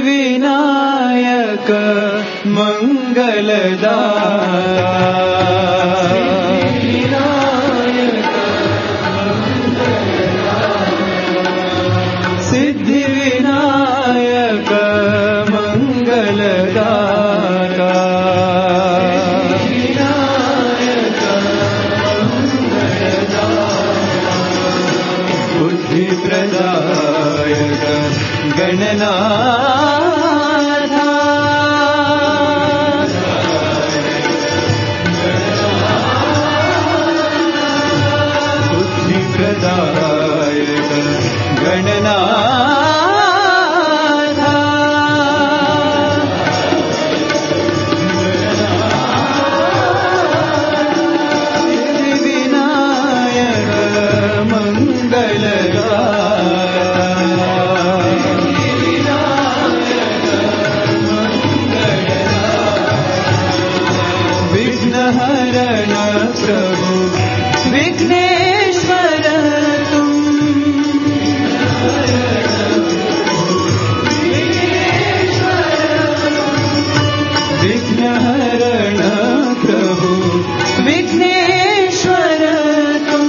सिद्धिविनायक मंगलदाता सिद्धिविनायक मंगलदाता बुद्धिप्रदायक गणनाथा बुद्धिप्रदायक गणनाथा सिद्धिविनायक मंगलदाता विघ्नहरण प्रभु विघ्नेश्वर तुम विघ्नहरण प्रभु विघ्नेश्वर तुम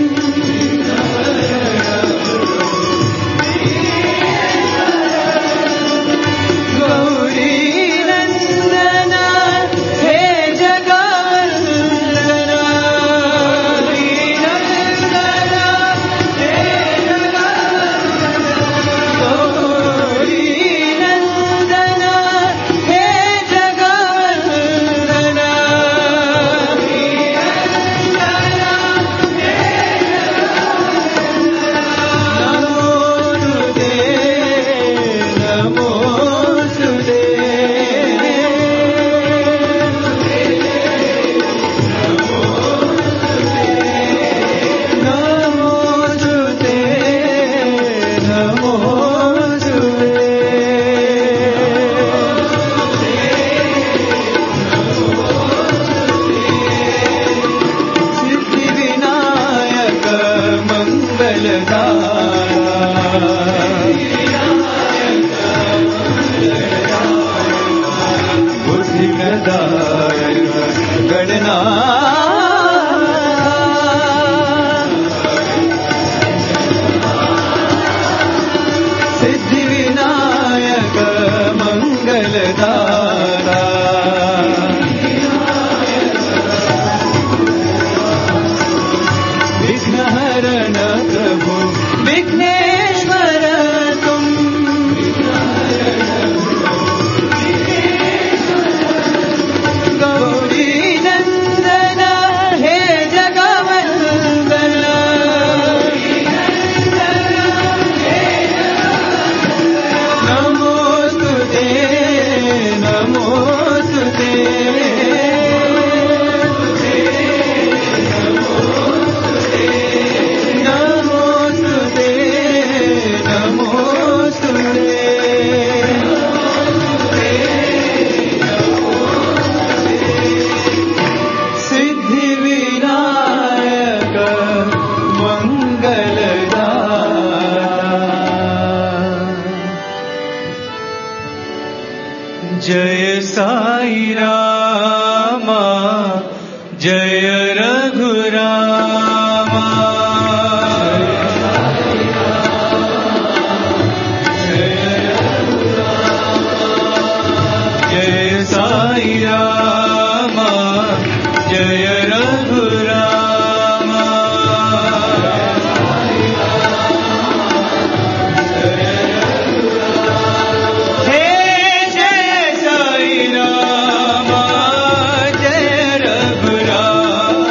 गौरी नंदन हे जगवंदन गौरी नंदन हे जगवंदन नमोस्तुते नमोस्तुते सिद्धिविनायक मंगलदाता बुद्धिप्रदायक गणनाथा सिद्धिविनायक मंगलदाता विघ्नहरण प्रभु विघ्नेश्वर तुम गौरी नंदन हे जगवंदन नमोस्तुते नमोस्तुते नमोस्तुते नमोस्तुते सिद्धिविनायक मंगलदाता जय साई रामा जय रघुरामा जय साई रामा जय रघुरामा हे जय साई रामा जय रघुरामा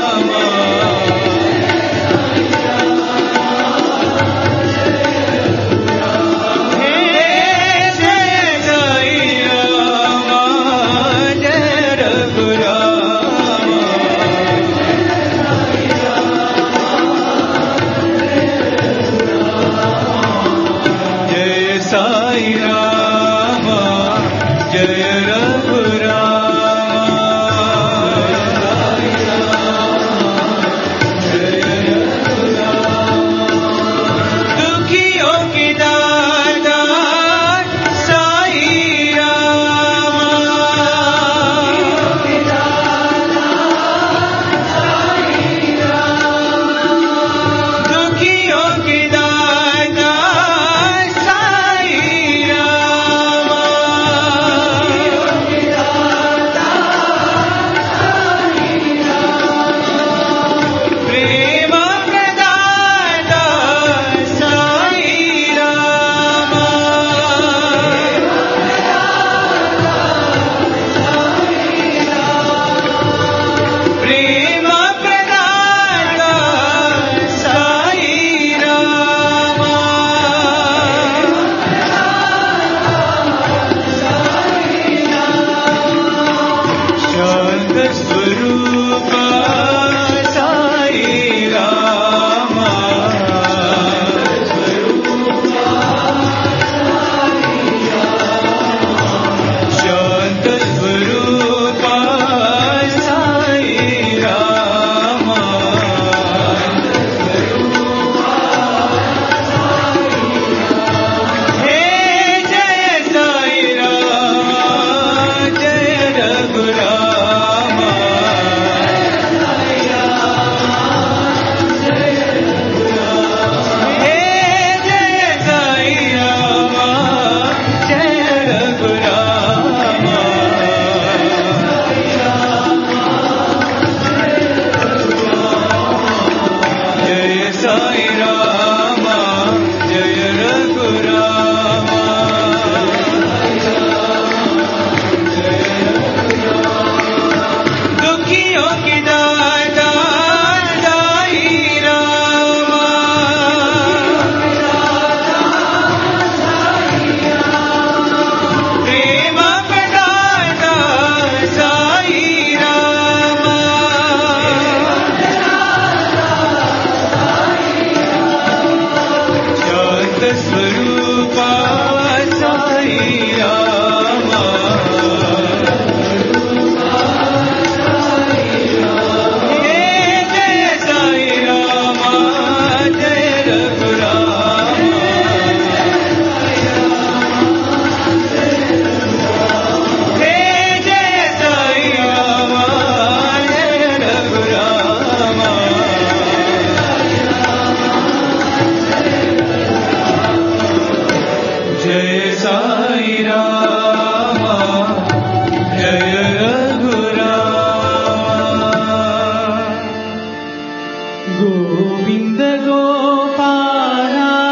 గోవింద గోపాల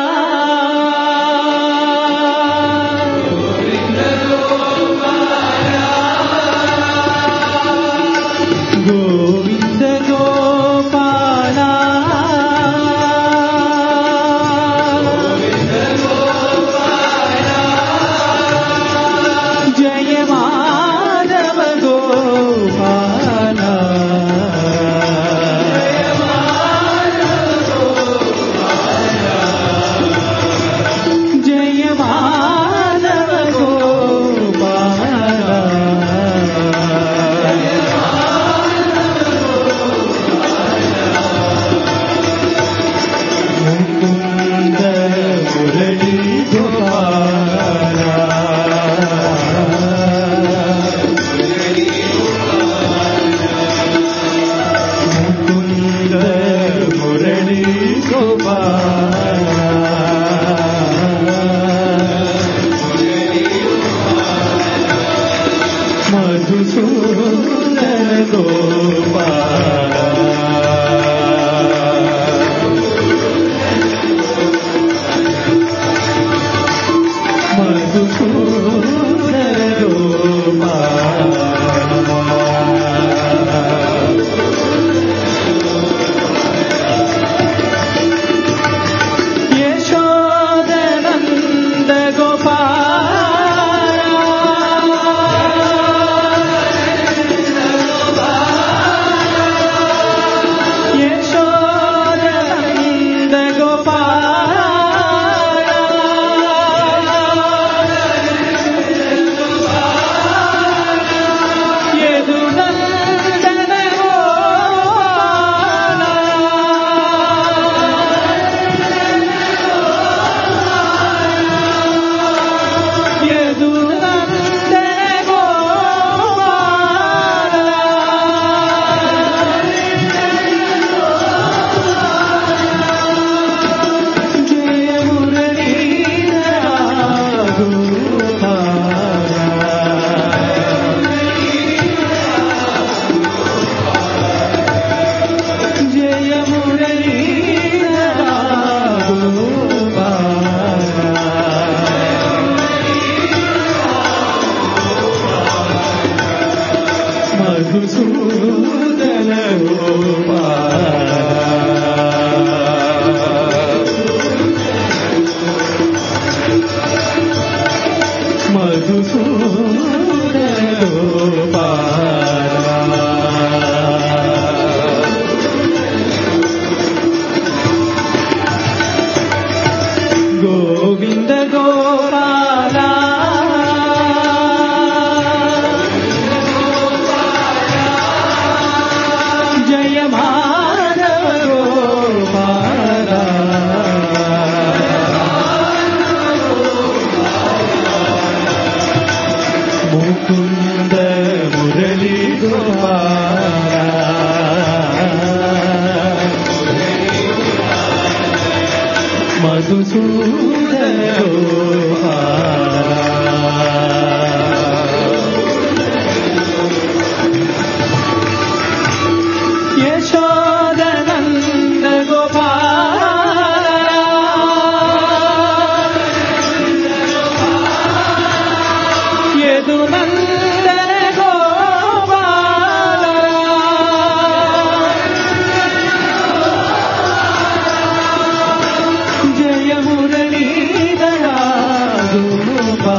గోవింద గోపాల జయ మాధవ గోపాల జయ మాధవ గోపాల ముకుంద మురళీ గోపాల ముకుంద మురళీ గోపాల మధుసూదన గోపాల మధుసూదన గోపాల యశోదనంద గోపాల యశోదనంద గోపాల యదునందన గోపాల యదునందన గోపాల జయ మురళీధర గోపాల జయ మురళీధర గోపాల మధుసూదన గోపాల మధుసూదన గోపాల గోవింద గోపాల జయ మాధవ గోపాల ముకుంద మురళీ గోపాల మధుసూదన గోపాల యశోదనంద గోపాల యదునందన గోపాల జయ మురళీధర గోపాల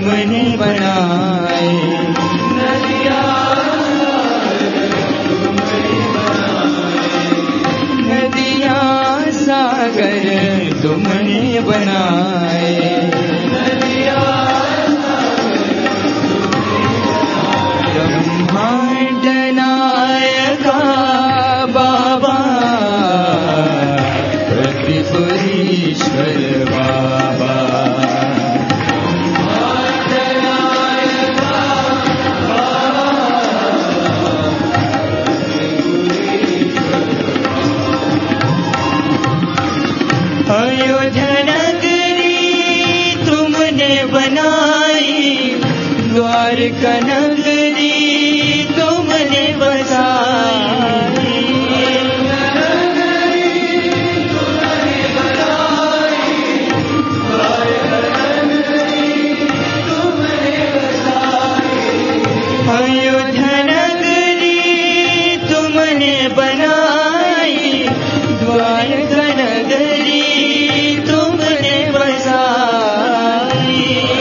तुमने बनाए, नदियाँ सागर तुमने बनाए, ब्रह्मांड नायका बाबा, प्रतिपुरीश्वर बाबा, अयोध्या नगरी तुमने बनाई, द्वारका नगरी तुमने बसाई, अयोध्या नगरी तुमने बनाई, द्वारका नगरी तुमने बसाई,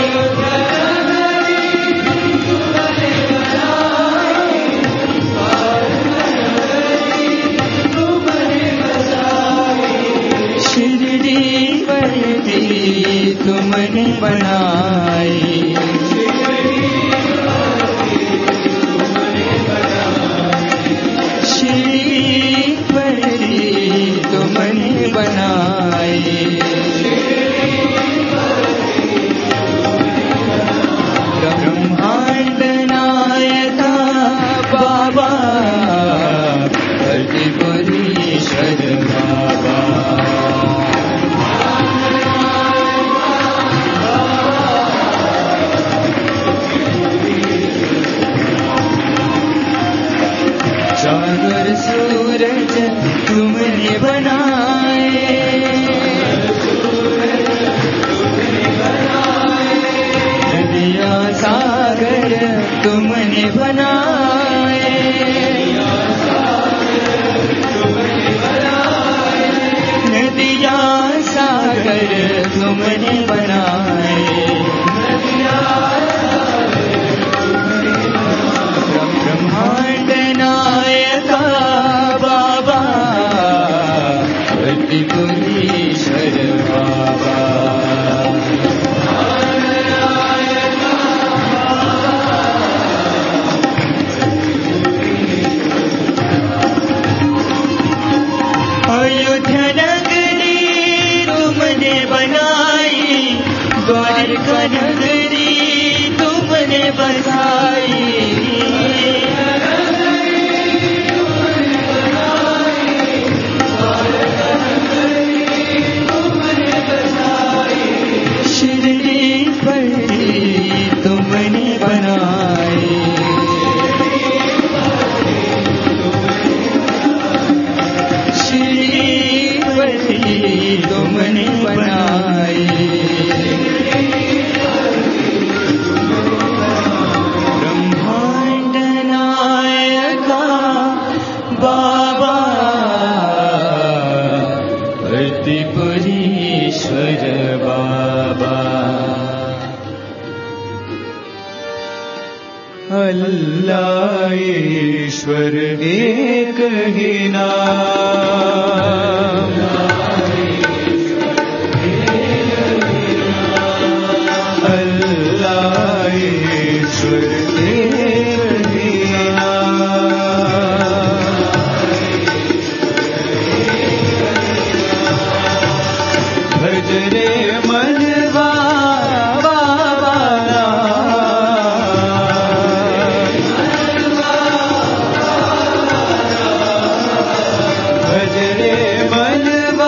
शिरडी बरदी तुमने बनाई, श्रीवरी तुमने बनाई, ब्रह्मांड नायका बाबा, प्रतिपुरीश्वर बाबा, चांद सूरज तुमने बनाए, नदियाँ सागर तुमने बनाए, नदियाँ सागर तुमने बनाए, ब्रह्मांड नायका बाबा, प्रतिपुरीश्वर बाबा, अयोध्या नगरी तुमने बनाई, द्वारका नगरी तुमने बसाई, शिरडी बरदी तुमने बनाई, श्रीवरी तुमने बनाई, ब्रह्मांड नायका बाबा, प्रतिपुरीश्वर बाबा, अल्लाह ईश्वर एक ही नाम, अल्लाह ईश्वर एक ही नाम, भज रे मनवा बाबा भज रे मनवा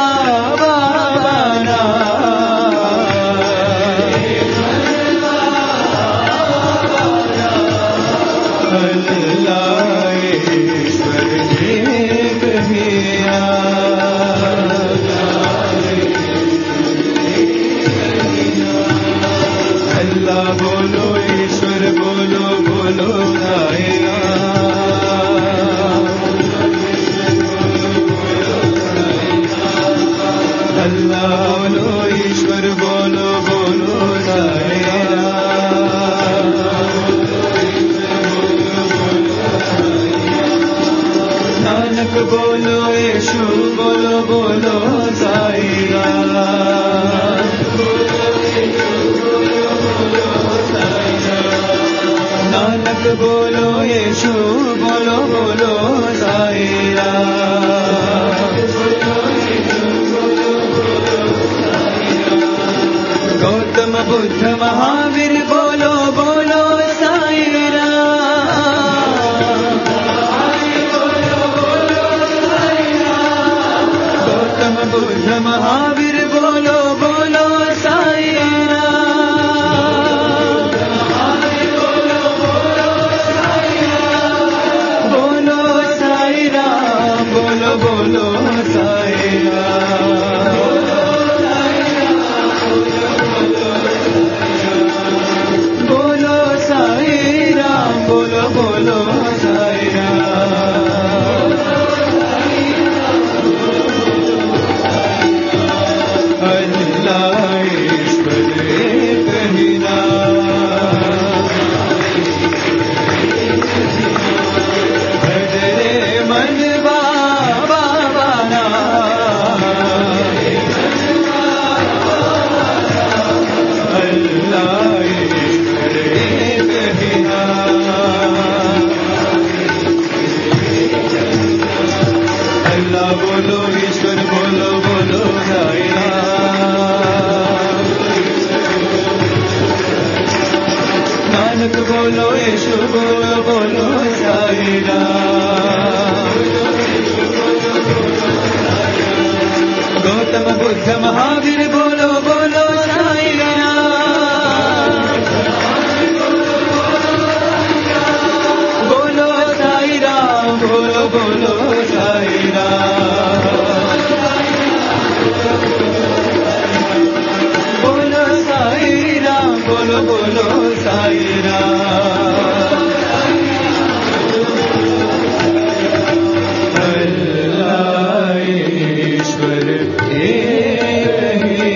बाबा अल्लाह ईश्वर एक ही अल्लाह बोलो ईश्वर बोलो बोलो साईं अल्लाह बोलो ईश्वर बोलो बोलो साईं बुद्ध महावीर बोलो बोलो साई राम। गौतम बुद्ध महावीर बोलो बोलो साई राम। बोलो साई राम, बोलो बोलो साई राम। बोलो साई राम, बोलो बोलो साई राम। अल्लाह ईश्वर एक ही नाम। भज रे मन बाबा नाम। अल्लाह ईश्वर एक ही नाम। अल्लाह बोलो ईश्वर बोलो बोलो साई राम। नानक बोलो यीशु बोलो बोलो साई राम। गौतम बुद्ध महावीर बोलो बोलो साई राम। बोलो साई राम, बोलो बोलो साई राम। बोलो साई राम, बोलो बोलो साई राम। अल्लाह ईश्वर एक ही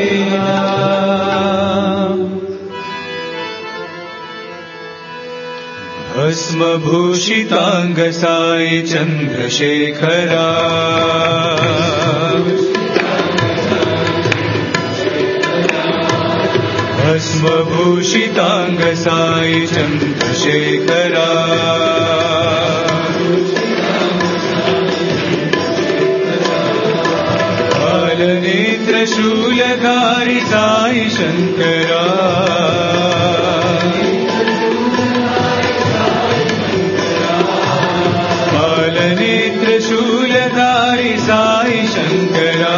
नाम। भस्मभूषितांग साई चंद्रशेखरा। भस्मभूषितांग साई चंद्रशेखरा। बालनेत्र शूलधारी साई शंकरा। बालनेत्र शूलधारी साई शंकरा।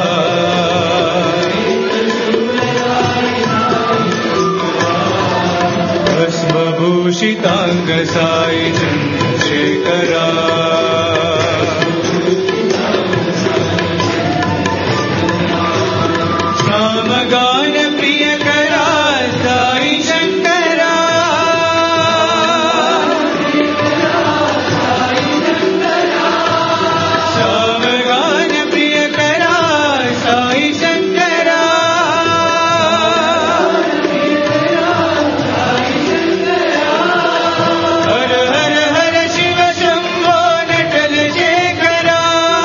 भस्मभूषितांग साई चंद्रशेखरा। श्यामगान प्रियकरा साई शंकरा। श्यामगान प्रियकरा साई शंकरा। हर हर हर शिव शंभो नटल शेखरा।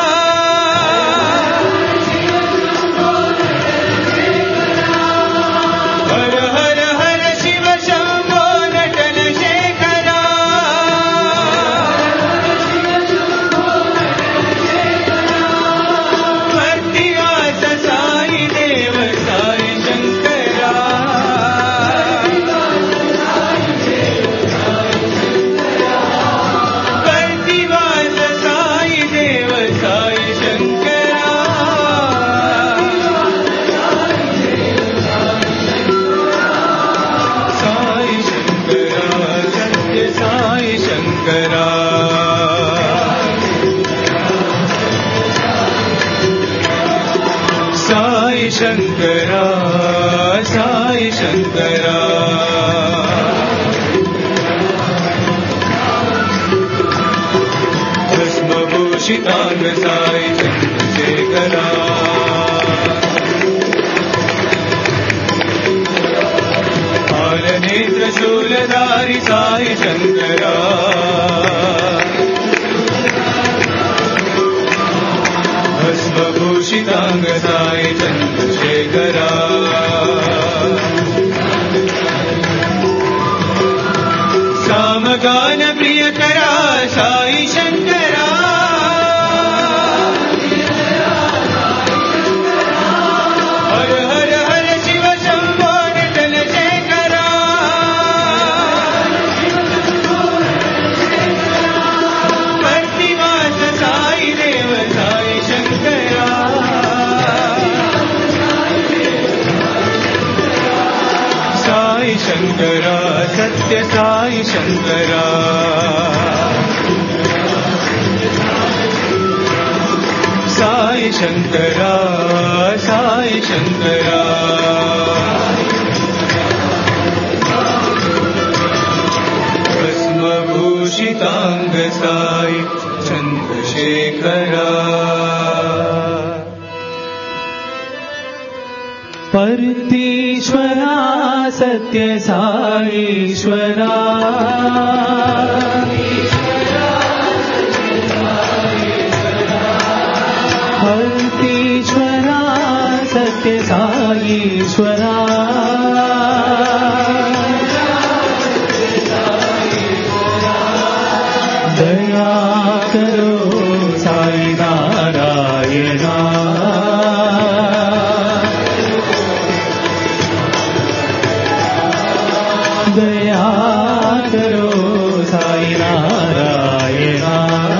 हर हर हर शिव शंभो नटल शेखरा। भक्तिवास साई देव साई शंकरा। भक्तिवास साई देव साई शंकरा। साई शंकरा सत्य साई शंकरा। साई शंकरा साई शंकरा। भस्मभूषितांग साई चंद्रशेखरा। बालनेत्र शूलधारी साई शंकरा। भस्मभूषितांग साई चंद्रशेखरा। सामगान प्रियकरा साई शंकरा। हर हर हर शिव शंभो नटल शंकरा सत्य साई शंकरा साई शंकरा साई शंकरा भस्मभूषितांग साई चंद्रशेखरा पर्तीश्वरा सत्य साईश्वरा पर्तीश्वरा सत्य साईश्वरा दया करो साई नारायणा दया करो साई नारायणा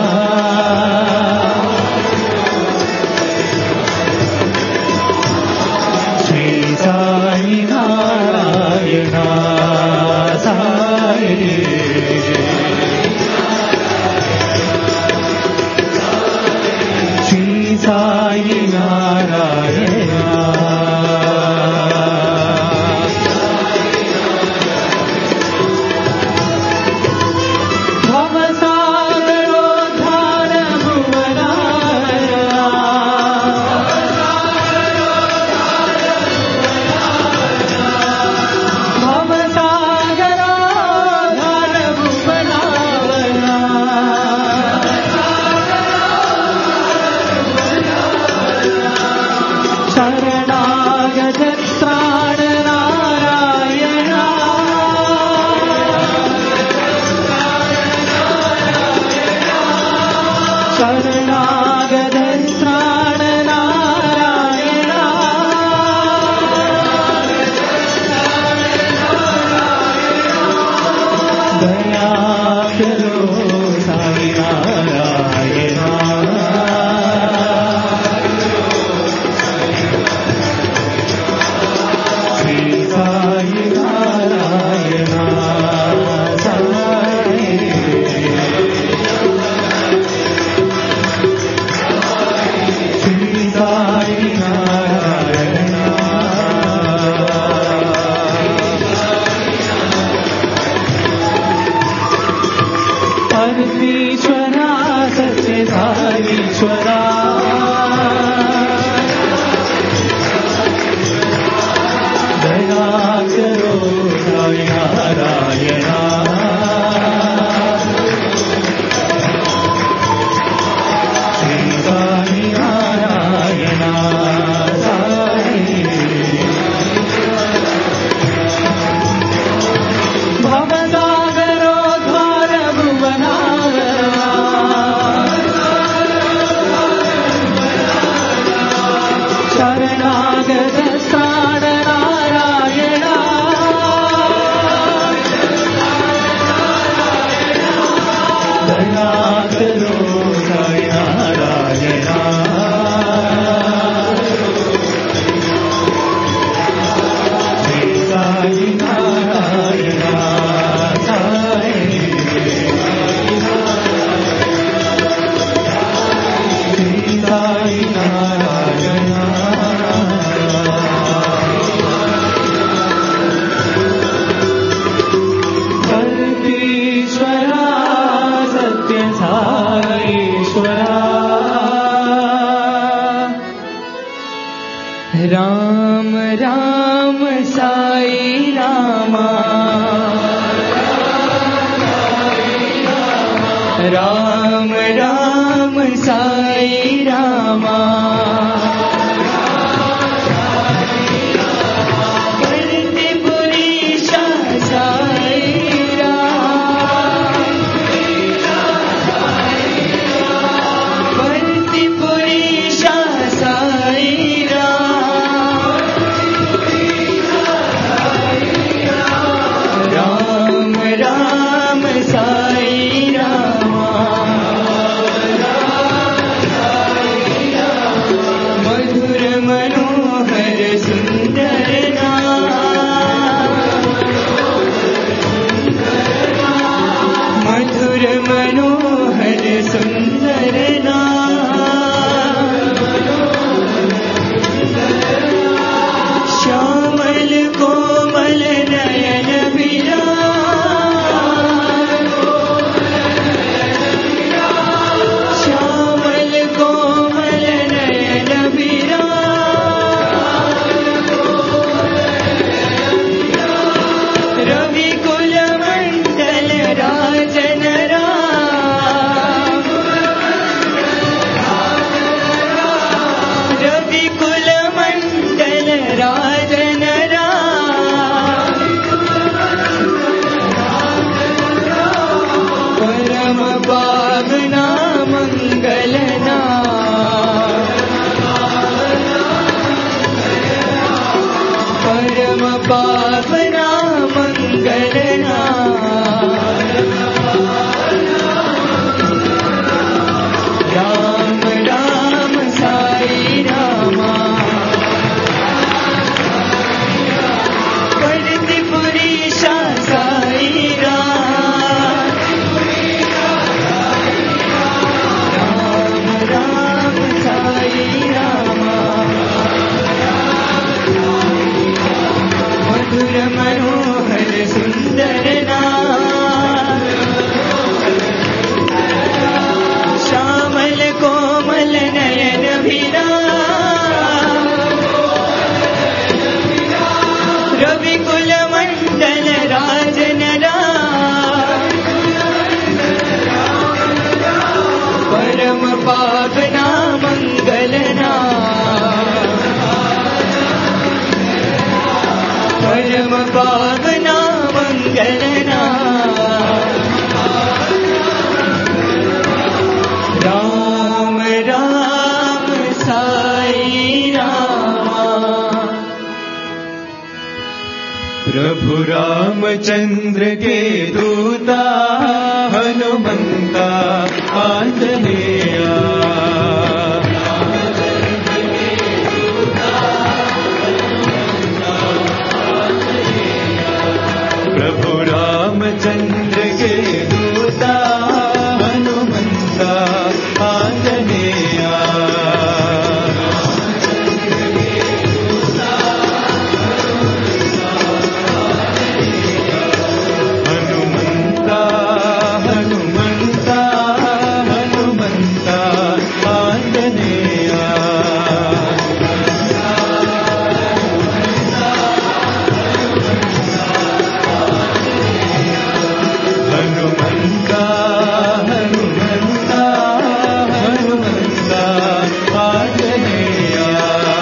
श्री साई नारायणा साई श्री साई नारायणा राम राम साई रामा राम राम साई रामा राम साई रामा परम पावना मंगलना राम राम साई राम। प्रभु रामचंद्र के दूता हनुमंता आंजनेया। प्रभु रामचंद्र के दूता हनुमंता आंजनेया। हनुमंता हनुमंता हनुमंता आंजनेया। हनुमंता हनुमंता हनुमंता आंजनेया।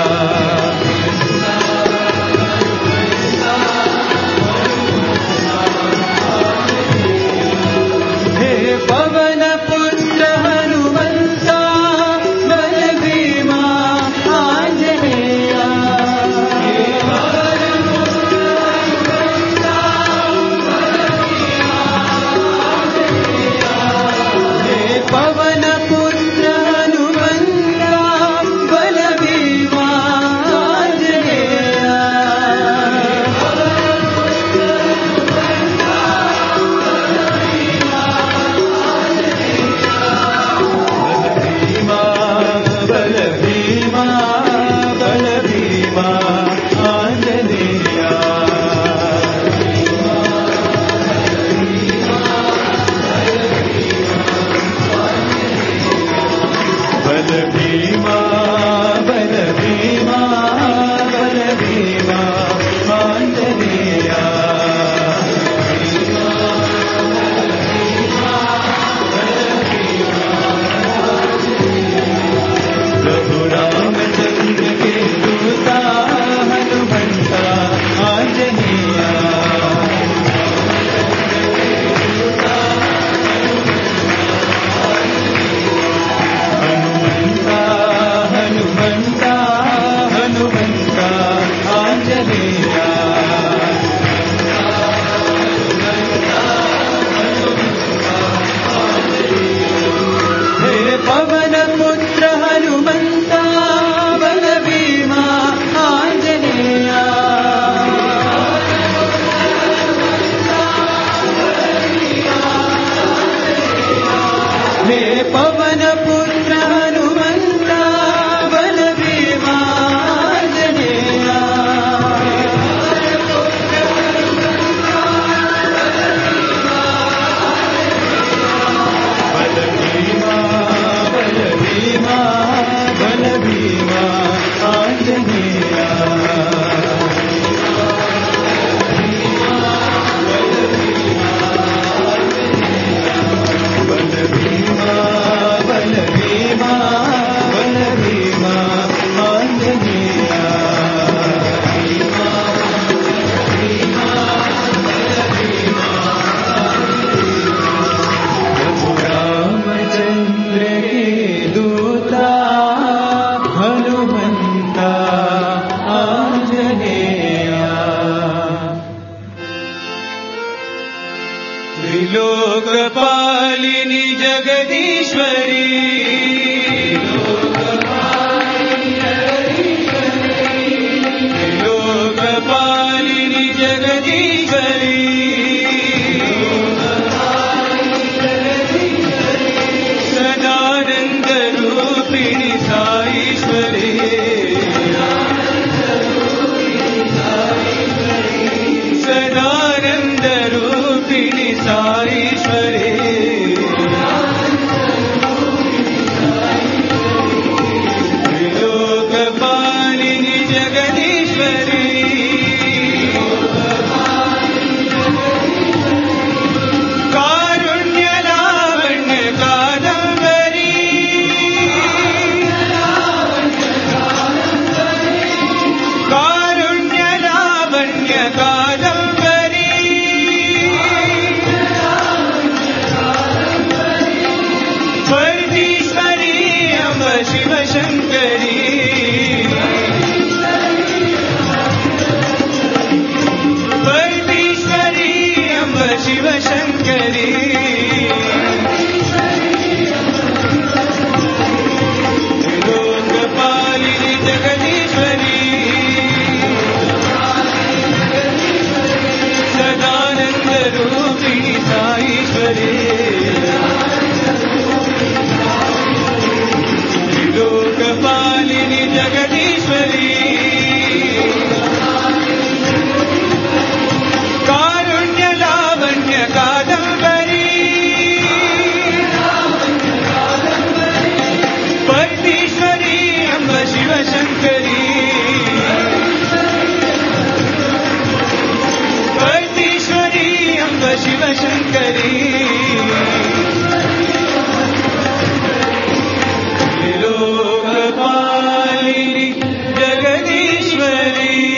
हे पवन पुत्र हनुमंता बल भीमा आंजनेया। हे पवन पुत्र हनुमंता बल भीमा आंजनेया। भीमा बल भीमा बल भीमा आंजनेया। बल भीमा बल भीमा बल भीमा आंजनेया। प्रभु रामचंद्र के दूता हनुमंता आंजनेया। हनुमंता हनुमंता हनुमंता आंजनेया। हे पवन पुत्र हनुमंता बल भीमा आंजनेया। हे पवन पुत्र हनुमंता बल भीमा आंजनेया। बल भीमा बल भीमा बल भीमा आंजनेया। बल भीमा बल भीमा बल भीमा आंजनेया। प्रभु रामचंद्र के दूता हनुमंता आंजनेया। त्रिलोकपालिनी जगदीश्वरी त्रिलोकपालिनी जगदीश्वरी सदानंद रूपिणी साईश्वरी सदानंद रूपिणी साईश्वरी। त्रिलोकपालिनी जगदीश्वरी कारुण्य लावण्य कादम्बरी कारुण्य लावण्य करी लोकपालिनी जगदीश्वरी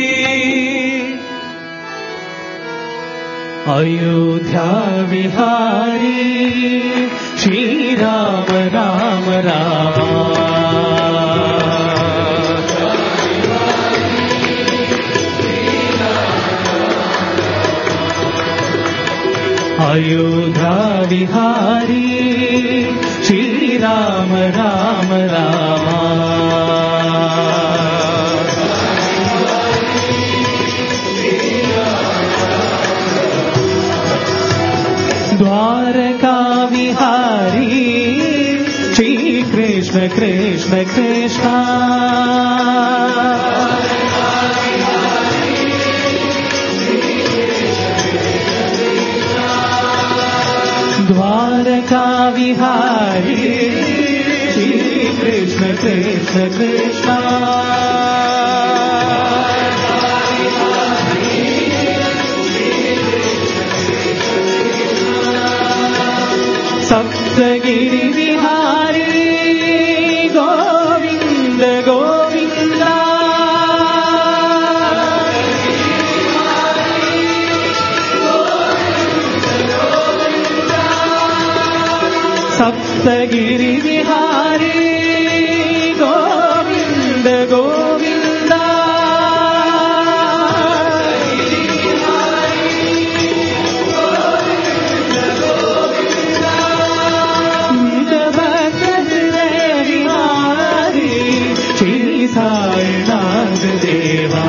अयोध्या विहारी श्री राम राम राम अयोध्या विहारी श्री राम राम राम द्वारका विहारी श्री कृष्ण कृष्ण कृष्ण द्वारका विहारी श्री कृष्ण कृष्ण कृष्ण सप्तगिरि विहारी गोविंद गोविंद सप्तगिरि विहारी गोविंद गोविंद निज भक्त हृदय विहारी श्री साईनाथ देवा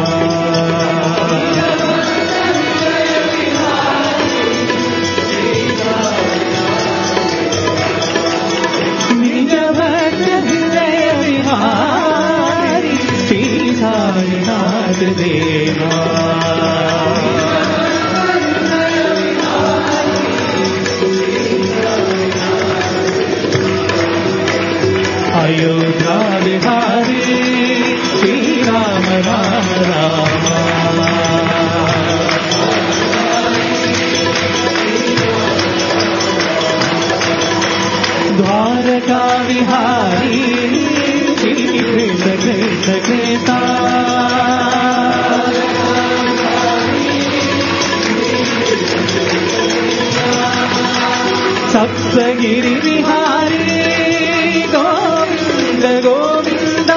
निज भक्त हृदय विहारी श्री साईनाथ देवा अयोध्या विहारी श्री राम राम राम द्वारका विहारी श्री कृष्ण कृष्ण कृष्ण सप्तगिरि विहारी गोविंद गोविंद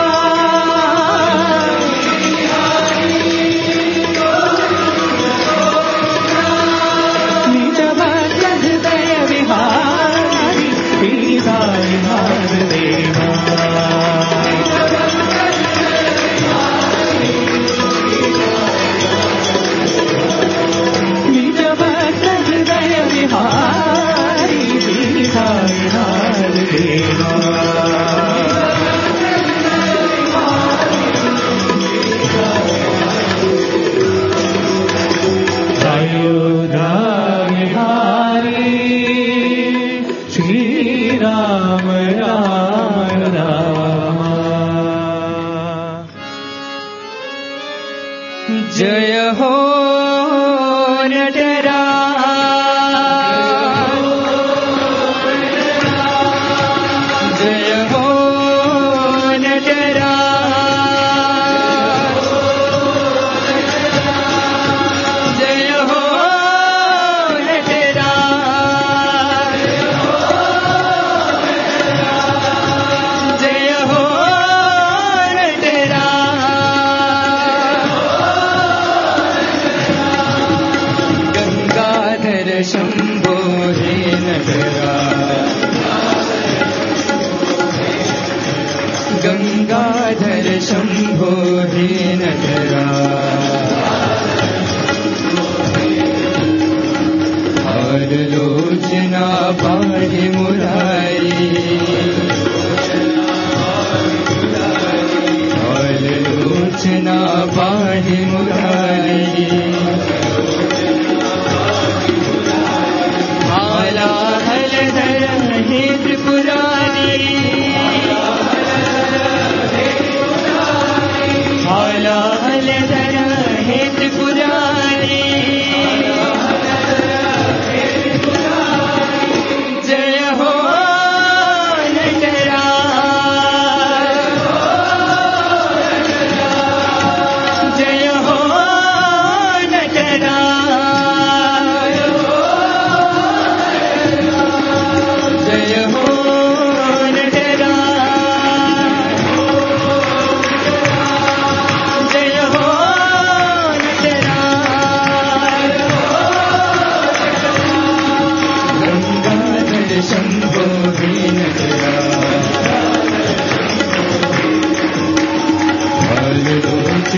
निज भक्त हृदय विहारी श्री साईनाथ देवा निज भक्त हृदय विहारी श्री साईनाथ देवा अयोध्या विहारी श्री राम राम राम जय हो नटराज जय हो नटराज जय हो नटराज जय हो नटराज गंगाधर शंभो हे नटराज गंगाधर शंभो हे नटराज लोचना पाहि मुरारी लोचना पाहि मुरारी हाला हलधर हे त्रिपुरारी हाला हलधर हे त्रिपुरारी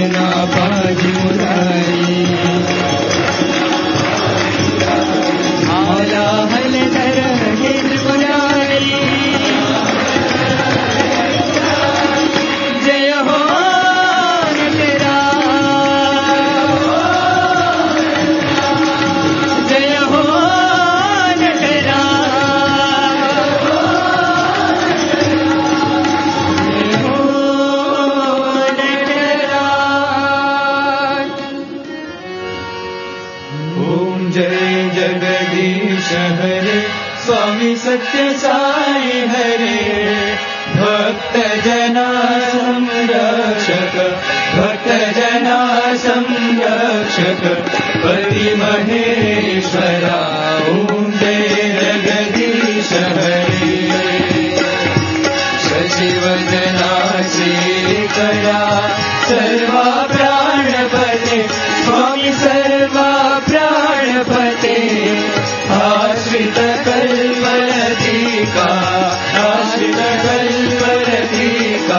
त्रिलोचना पाहि मुरारी हालाहलधर हे त्रिपुरारी जय हो नटराज जय हो हरे स्वामी सत्य साई हरे भक्त जना संरक्षक भक्त जना संरक्षक पति महेश्वरा ओम जय जगदीश हरे सचिवदना शेखरा सर्वा प्राणपते स्वामी सर्वा प्राणपते आश्रित कल्परतिका आश्रित कल्परतिका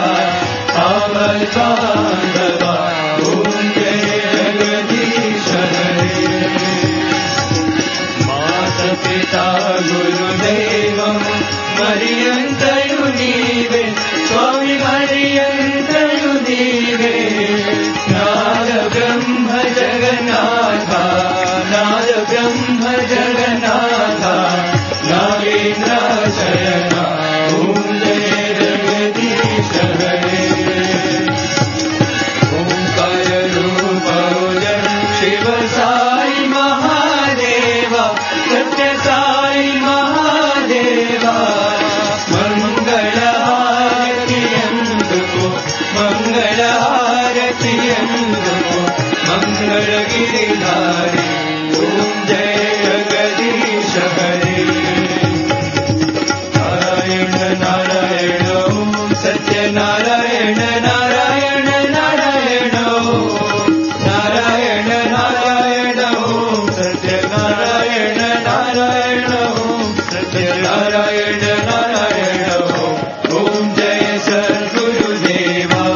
आवतांगवा ओम जय जगदीश हरे माता पिता गुरुदेवं मरियन्तयु नीवे स्वामी मरियन्तयु नीवे नाद ब्रह्म जगन्नाथा नाद ब्रह्म जगन्नाथा नागेन्द्राशयना ओम जय जगदीश हरे ओंकार रूप शिव साई महादेवा सत्य साई महादेवा मंगल आरती अंदुको मंगल आरती अंदुको मंगल गिरिधारी ओम जय जगदीश हरे नारायण नारायण ओम सत्य नारायण नारायण नारायण ओम नारायण नारायण ओम सत्य नारायण नारायण ओम सत्य नारायण नारायण ओम जय सद्गुरुदेवा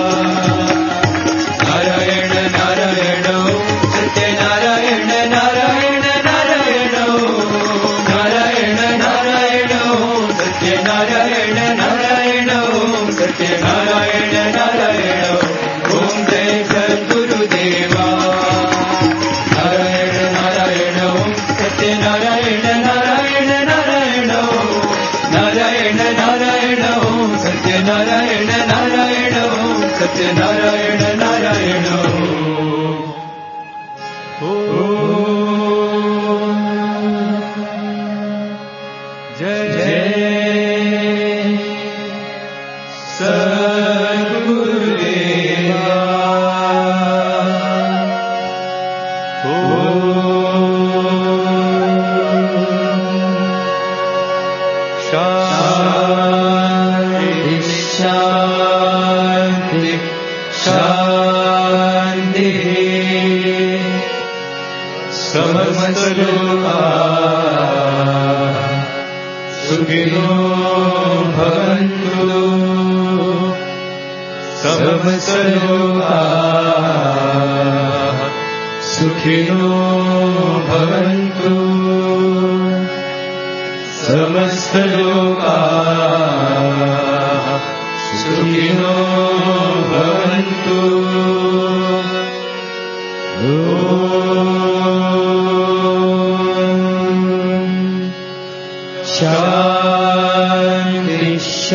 नारायण नारायण ओम सत्य नारायण नारायण नारायण ओम नारायण नारायण ओम सत्य नारायण नारायण ओम सत्य नारायण नारायण ओम जय सद्गुरुदेवा नारायण नारायण ओम सत्य नारायण नारायण नारायण ओम नारायण नारायण ओम सत्य नारायण नारायण ओम सत्य नारायण नारायण जय सद्गुरुदेवा शांति शांति शांति समस्त लोका सुखिनो भवन्तु समस्त लोका सुखिनो भवन्तु समस्त लोका सुखिनो भवन्तु शांति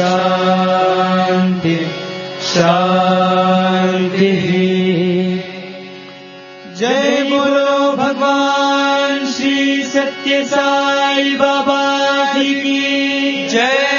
शांति शांति जय बोलो भगवान श्री सत्य साई बाबा की जय।